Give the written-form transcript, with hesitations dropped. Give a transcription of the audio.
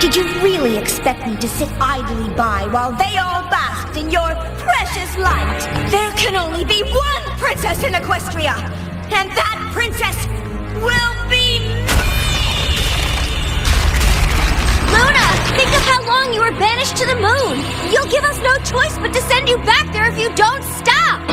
Did you really expect me to sit idly by while they all basked in your precious light? There can only be one princess in Equestria, and that princess will be me! Luna, think of how long you were banished to the moon. You'll give us no choice but to send you back there if you don't stop.